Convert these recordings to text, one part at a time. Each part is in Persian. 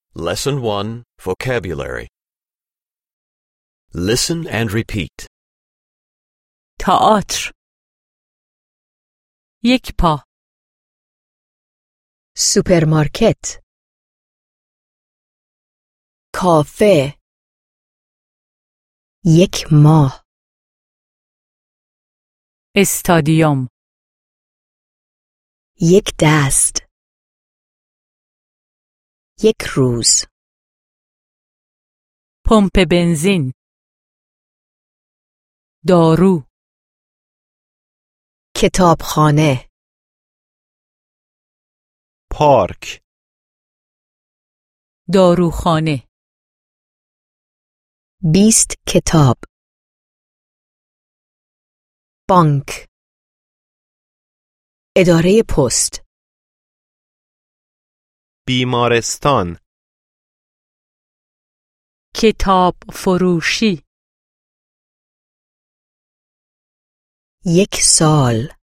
Lesson 1, Vocabulary. Listen and repeat. تئاتر. یک پا. سوپرمارکت، کافه، یک ماه، استادیوم. یک دست، یک روز، پمپ بنزین. دارو. کتابخانه، پارک، داروخانه. 20 کتاب، بانک، اداره پست، بیمارستان، کتاب فروشی. یک سال،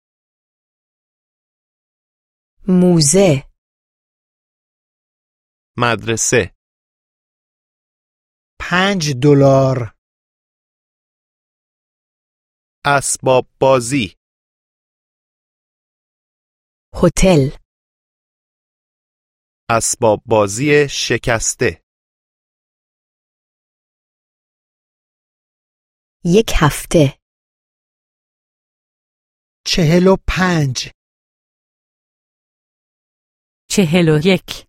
موزه، مدرسه، $5 اسباب بازی، هتل، اسباب بازی شکسته، یک هفته، 45 41